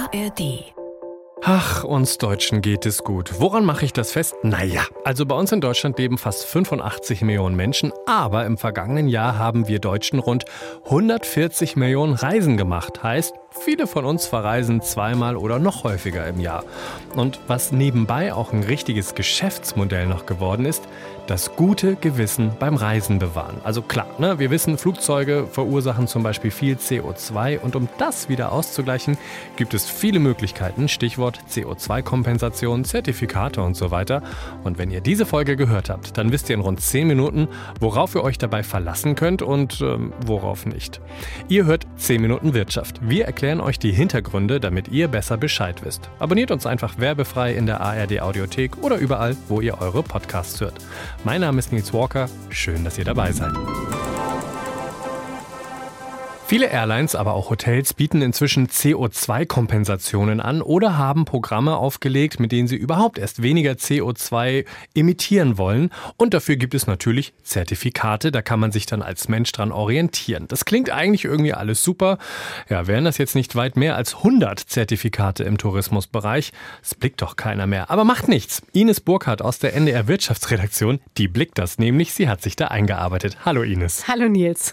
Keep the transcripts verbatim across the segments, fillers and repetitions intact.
A R D. Ach, uns Deutschen geht es gut. Woran mache ich das fest? Naja, also bei uns in Deutschland leben fast fünfundachtzig Millionen Menschen, aber im vergangenen Jahr haben wir Deutschen rund hundertvierzig Millionen Reisen gemacht. Heißt, viele von uns verreisen zweimal oder noch häufiger im Jahr. Und was nebenbei auch ein richtiges Geschäftsmodell noch geworden ist, das gute Gewissen beim Reisen bewahren. Also klar, ne, wir wissen, Flugzeuge verursachen zum Beispiel viel C O zwei und um das wieder auszugleichen, gibt es viele Möglichkeiten, Stichwort C O zwei Kompensation, Zertifikate und so weiter. Und wenn ihr diese Folge gehört habt, dann wisst ihr in rund zehn Minuten, worauf ihr euch dabei verlassen könnt und ähm, worauf nicht. Ihr hört zehn Minuten Wirtschaft. Wir erklären euch die Hintergründe, damit ihr besser Bescheid wisst. Abonniert uns einfach werbefrei in der A R D Audiothek oder überall, wo ihr eure Podcasts hört. Mein Name ist Nils Walker. Schön, dass ihr dabei seid. Viele Airlines, aber auch Hotels bieten inzwischen C O zwei Kompensationen an oder haben Programme aufgelegt, mit denen sie überhaupt erst weniger C O zwei emittieren wollen. Und dafür gibt es natürlich Zertifikate, da kann man sich dann als Mensch dran orientieren. Das klingt eigentlich irgendwie alles super. Ja, wären das jetzt nicht weit mehr als hundert Zertifikate im Tourismusbereich? Das blickt doch keiner mehr. Aber macht nichts. Ines Burkhardt aus der N D R Wirtschaftsredaktion, die blickt das nämlich. Sie hat sich da eingearbeitet. Hallo Ines. Hallo Nils.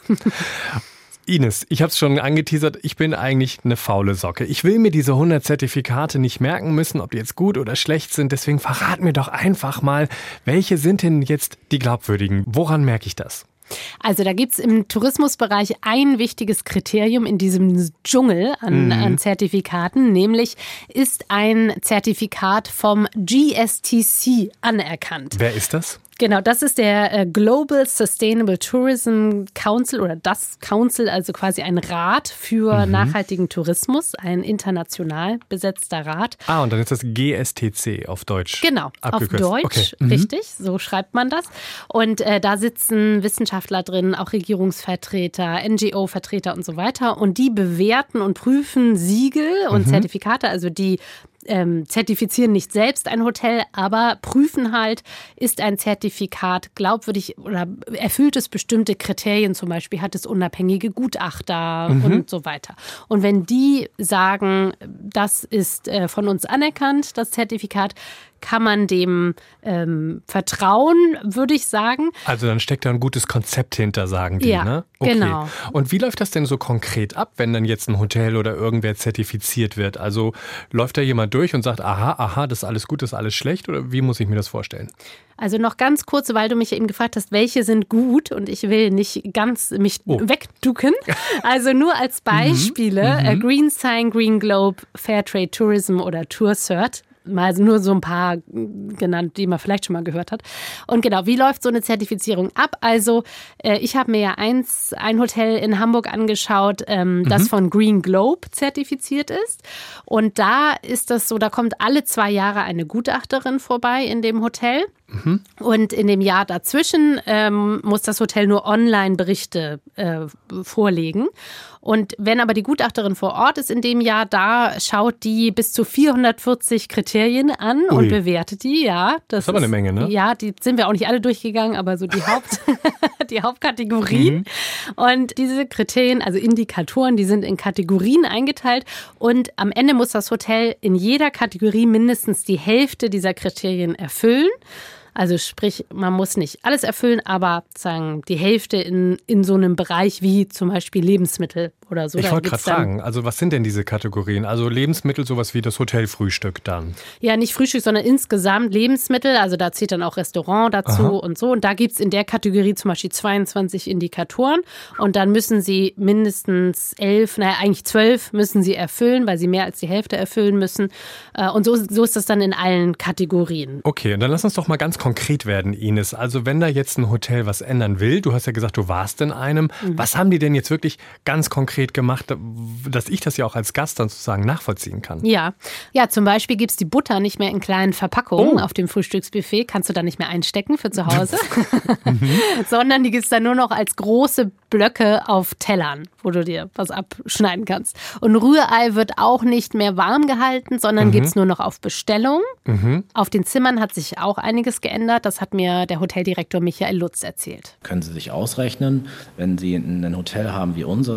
Ines, ich habe es schon angeteasert, ich bin eigentlich eine faule Socke. Ich will mir diese hundert Zertifikate nicht merken müssen, ob die jetzt gut oder schlecht sind. Deswegen verrat mir doch einfach mal, welche sind denn jetzt die glaubwürdigen? Woran merke ich das? Also da gibt's im Tourismusbereich ein wichtiges Kriterium in diesem Dschungel an, mhm. an Zertifikaten, nämlich ist ein Zertifikat vom G S T C anerkannt. Wer ist das? Genau, das ist der Global Sustainable Tourism Council oder das Council, also quasi ein Rat für mhm. nachhaltigen Tourismus, ein international besetzter Rat. Ah, und dann ist das G S T C auf Deutsch. Genau, abgekürzt. Auf Deutsch, okay. mhm. richtig, so schreibt man das. Und äh, da sitzen Wissenschaftler drin, auch Regierungsvertreter, N G O-Vertreter und so weiter. Und die bewerten und prüfen Siegel und mhm. Zertifikate, also die Ähm, zertifizieren nicht selbst ein Hotel, aber prüfen halt, ist ein Zertifikat glaubwürdig oder erfüllt es bestimmte Kriterien, zum Beispiel hat es unabhängige Gutachter mhm. und so weiter. Und wenn die sagen, das ist äh, von uns anerkannt, das Zertifikat, kann man dem ähm, vertrauen, würde ich sagen. Also dann steckt da ein gutes Konzept hinter, sagen die, ja, ne? Okay. Genau. Und wie läuft das denn so konkret ab, wenn dann jetzt ein Hotel oder irgendwer zertifiziert wird? Also läuft da jemand durch und sagt, aha, aha, das ist alles gut, das ist alles schlecht? Oder wie muss ich mir das vorstellen? Also noch ganz kurz, weil du mich eben gefragt hast, welche sind gut und ich will nicht ganz mich oh. wegducken. Also nur als Beispiele, mhm. Green Sign, Green Globe, Fairtrade Tourism oder TourCert. Mal nur so ein paar genannt, die man vielleicht schon mal gehört hat. Und genau, wie läuft so eine Zertifizierung ab? Also äh, ich habe mir ja eins, ein Hotel in Hamburg angeschaut, ähm, mhm. das von Green Globe zertifiziert ist. Und da ist das so, da kommt alle zwei Jahre eine Gutachterin vorbei in dem Hotel. Mhm. Und in dem Jahr dazwischen ähm, muss das Hotel nur Online-Berichte äh, vorlegen. Und wenn aber die Gutachterin vor Ort ist in dem Jahr, da schaut die bis zu vierhundertvierzig Kriterien an Ui. und bewertet die. Ja, das, das ist aber eine Menge, ne? Ja, die sind wir auch nicht alle durchgegangen, aber so die, Haupt, die Hauptkategorien. Mhm. Und diese Kriterien, also Indikatoren, die sind in Kategorien eingeteilt. Und am Ende muss das Hotel in jeder Kategorie mindestens die Hälfte dieser Kriterien erfüllen. Also sprich, man muss nicht alles erfüllen, aber sagen die Hälfte in, in so einem Bereich wie zum Beispiel Lebensmittel oder so. Ich wollte gerade fragen, also was sind denn diese Kategorien? Also Lebensmittel, sowas wie das Hotelfrühstück dann? Ja, nicht Frühstück, sondern insgesamt Lebensmittel. Also da zählt dann auch Restaurant dazu Aha. und so. Und da gibt es in der Kategorie zum Beispiel zweiundzwanzig Indikatoren. Und dann müssen sie mindestens elf, naja eigentlich zwölf müssen sie erfüllen, weil sie mehr als die Hälfte erfüllen müssen. Und so, so ist das dann in allen Kategorien. Okay, und dann lass uns doch mal ganz konkret werden, Ines. Also wenn da jetzt ein Hotel was ändern will, du hast ja gesagt, du warst in einem. Mhm. Was haben die denn jetzt wirklich ganz konkret gemacht, dass ich das ja auch als Gast dann sozusagen nachvollziehen kann? Ja, ja, zum Beispiel gibt es die Butter nicht mehr in kleinen Verpackungen oh. auf dem Frühstücksbuffet. Kannst du da nicht mehr einstecken für zu Hause. mhm. Sondern die gibt es dann nur noch als große Blöcke auf Tellern, wo du dir was abschneiden kannst. Und Rührei wird auch nicht mehr warm gehalten, sondern mhm. gibt es nur noch auf Bestellung. Mhm. Auf den Zimmern hat sich auch einiges geändert. Das hat mir der Hoteldirektor Michael Lutz erzählt. Können Sie sich ausrechnen, wenn Sie ein Hotel haben wie unseres mit zweihundertfünfzig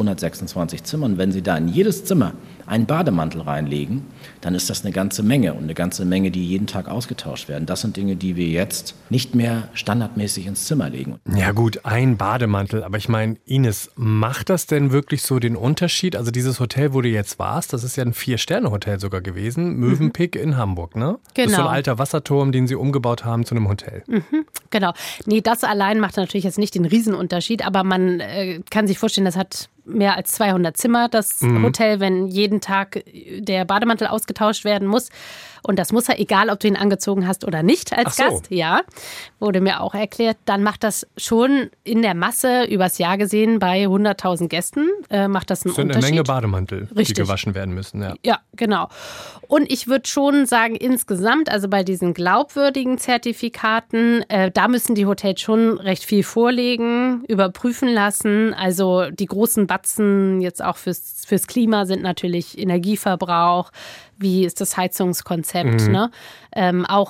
zweihundertsechsundzwanzig Zimmer. Und wenn Sie da in jedes Zimmer einen Bademantel reinlegen, dann ist das eine ganze Menge und eine ganze Menge, die jeden Tag ausgetauscht werden. Das sind Dinge, die wir jetzt nicht mehr standardmäßig ins Zimmer legen. Ja gut, ein Bademantel. Aber ich meine, Ines, macht das denn wirklich so den Unterschied? Also dieses Hotel, wo du jetzt warst, das ist ja ein Vier-Sterne-Hotel sogar gewesen. Mövenpick mhm. in Hamburg, ne? Genau. Das ist so ein alter Wasserturm, den sie umgebaut haben zu einem Hotel. Mhm. Genau. Nee, das allein macht natürlich jetzt nicht den Riesenunterschied, aber man äh, kann sich vorstellen, das hat mehr als zweihundert Zimmer, das mhm. Hotel, wenn jeden Tag der Bademantel ausgetauscht werden muss. Und das muss er, egal ob du ihn angezogen hast oder nicht als Ach so. Gast, ja, wurde mir auch erklärt, dann macht das schon in der Masse übers Jahr gesehen bei hunderttausend Gästen, äh, macht das einen das sind Unterschied. eine Menge Bademantel, Richtig. die gewaschen werden müssen. Ja, ja genau. Und ich würde schon sagen, insgesamt, also bei diesen glaubwürdigen Zertifikaten, äh, da müssen die Hotels schon recht viel vorlegen, überprüfen lassen. Also die großen Batzen jetzt auch fürs, fürs Klima sind natürlich Energieverbrauch, wie ist das Heizungskonzept, mhm. ne? Ähm, auch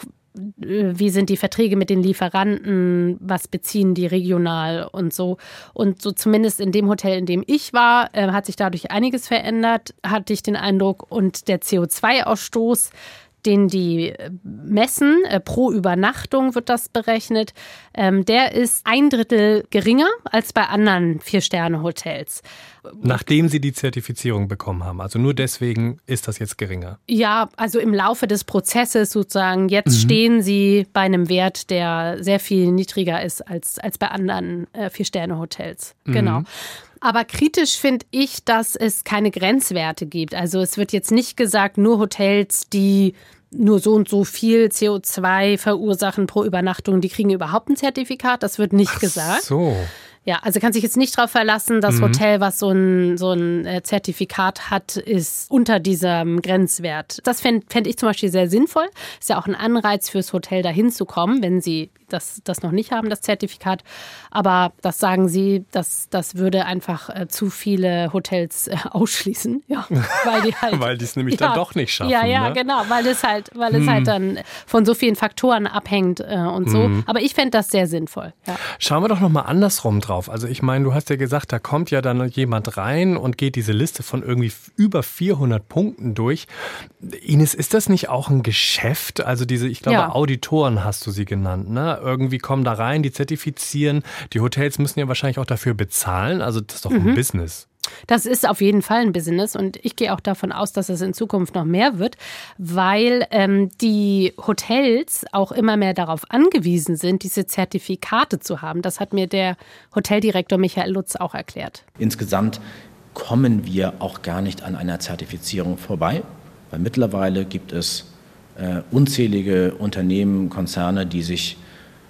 wie sind die Verträge mit den Lieferanten, was beziehen die regional und so. Und so zumindest in dem Hotel, in dem ich war, äh, hat sich dadurch einiges verändert, hatte ich den Eindruck. Und der C O zwei Ausstoß, den die messen, äh, pro Übernachtung wird das berechnet, ähm, der ist ein Drittel geringer als bei anderen Vier-Sterne-Hotels. Nachdem sie die Zertifizierung bekommen haben. Also nur deswegen ist das jetzt geringer. Ja, also im Laufe des Prozesses sozusagen. Jetzt mhm. stehen sie bei einem Wert, der sehr viel niedriger ist als, als bei anderen äh, Vier-Sterne-Hotels. Mhm. Genau. Aber kritisch finde ich, dass es keine Grenzwerte gibt. Also es wird jetzt nicht gesagt, nur Hotels, die nur so und so viel C O zwei verursachen pro Übernachtung, die kriegen überhaupt ein Zertifikat. Das wird nicht Ach gesagt. So. Ja, also kann sich jetzt nicht darauf verlassen, das mhm. Hotel, was so ein, so ein Zertifikat hat, ist unter diesem Grenzwert. Das fände fänd ich zum Beispiel sehr sinnvoll. Ist ja auch ein Anreiz fürs Hotel, dahin zu kommen, wenn sie das, das noch nicht haben, das Zertifikat. Aber das sagen sie, das, das würde einfach äh, zu viele Hotels äh, ausschließen. Ja, weil die halt, weil die es nämlich ja, dann doch nicht schaffen. Ja, ja, ne? genau, weil es halt, weil es hm. halt dann von so vielen Faktoren abhängt äh, und so. Hm. Aber ich fände das sehr sinnvoll. Ja. Schauen wir doch nochmal andersrum drauf. Also ich meine, du hast ja gesagt, da kommt ja dann jemand rein und geht diese Liste von irgendwie über vierhundert Punkten durch. Ines, ist das nicht auch ein Geschäft? Also diese, ich glaube, ja. Auditoren hast du sie genannt, ne? Irgendwie kommen da rein, die zertifizieren. Die Hotels müssen ja wahrscheinlich auch dafür bezahlen. Also das ist doch mhm. ein Business. Das ist auf jeden Fall ein Business und ich gehe auch davon aus, dass es in Zukunft noch mehr wird, weil ähm, die Hotels auch immer mehr darauf angewiesen sind, diese Zertifikate zu haben. Das hat mir der Hoteldirektor Michael Lutz auch erklärt. Insgesamt kommen wir auch gar nicht an einer Zertifizierung vorbei, weil mittlerweile gibt es äh, unzählige Unternehmen, Konzerne, die sich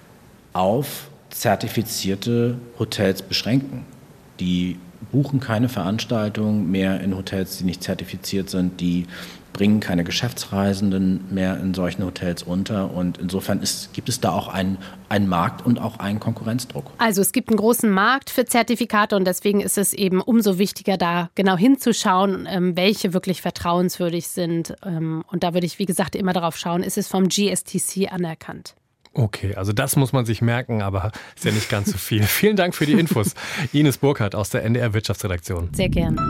auf zertifizierte Hotels beschränken. Die buchen keine Veranstaltungen mehr in Hotels, die nicht zertifiziert sind. Die bringen keine Geschäftsreisenden mehr in solchen Hotels unter. Und insofern ist, gibt es da auch einen, einen Markt und auch einen Konkurrenzdruck. Also es gibt einen großen Markt für Zertifikate und deswegen ist es eben umso wichtiger, da genau hinzuschauen, welche wirklich vertrauenswürdig sind. Und da würde ich, wie gesagt, immer darauf schauen, ist es vom G S T C anerkannt. Okay, also das muss man sich merken, aber ist ja nicht ganz so viel. Vielen Dank für die Infos. Ines Burkhardt aus der N D R Wirtschaftsredaktion. Sehr gerne.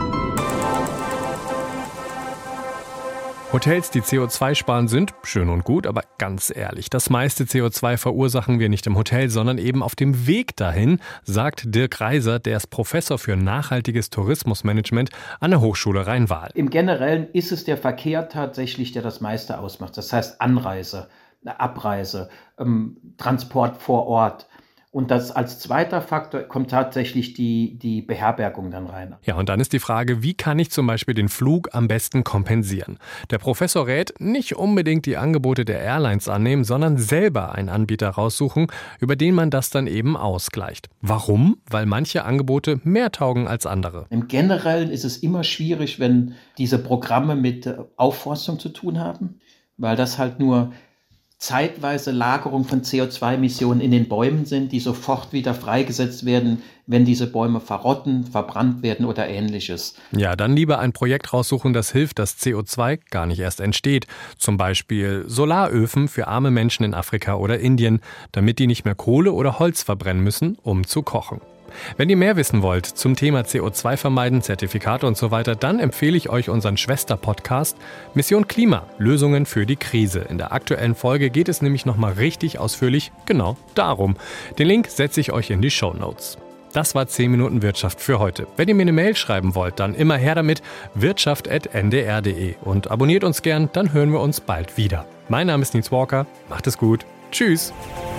Hotels, die C O zwei sparen, sind schön und gut, aber ganz ehrlich, das meiste C O zwei verursachen wir nicht im Hotel, sondern eben auf dem Weg dahin, sagt Dirk Reiser, der ist Professor für nachhaltiges Tourismusmanagement an der Hochschule Rhein-Waal. Im Generellen ist es der Verkehr tatsächlich, der das meiste ausmacht. Das heißt Anreise, Abreise, ähm, Transport vor Ort. Und das als zweiter Faktor kommt tatsächlich die, die Beherbergung dann rein. Ja, und dann ist die Frage, wie kann ich zum Beispiel den Flug am besten kompensieren? Der Professor rät, nicht unbedingt die Angebote der Airlines annehmen, sondern selber einen Anbieter raussuchen, über den man das dann eben ausgleicht. Warum? Weil manche Angebote mehr taugen als andere. Im Generellen ist es immer schwierig, wenn diese Programme mit Aufforstung zu tun haben, weil das halt nur zeitweise Lagerung von C O zwei Emissionen in den Bäumen sind, die sofort wieder freigesetzt werden, wenn diese Bäume verrotten, verbrannt werden oder ähnliches. Ja, dann lieber ein Projekt raussuchen, das hilft, dass C O zwei gar nicht erst entsteht. Zum Beispiel Solaröfen für arme Menschen in Afrika oder Indien, damit die nicht mehr Kohle oder Holz verbrennen müssen, um zu kochen. Wenn ihr mehr wissen wollt zum Thema C O zwei vermeiden, Zertifikate und so weiter, dann empfehle ich euch unseren Schwester-Podcast Mission Klima – Lösungen für die Krise. In der aktuellen Folge geht es nämlich nochmal richtig ausführlich genau darum. Den Link setze ich euch in die Shownotes. Das war zehn Minuten Wirtschaft für heute. Wenn ihr mir eine Mail schreiben wollt, dann immer her damit, wirtschaft punkt n d r punkt d e. Und abonniert uns gern, dann hören wir uns bald wieder. Mein Name ist Nils Walker, macht es gut, tschüss!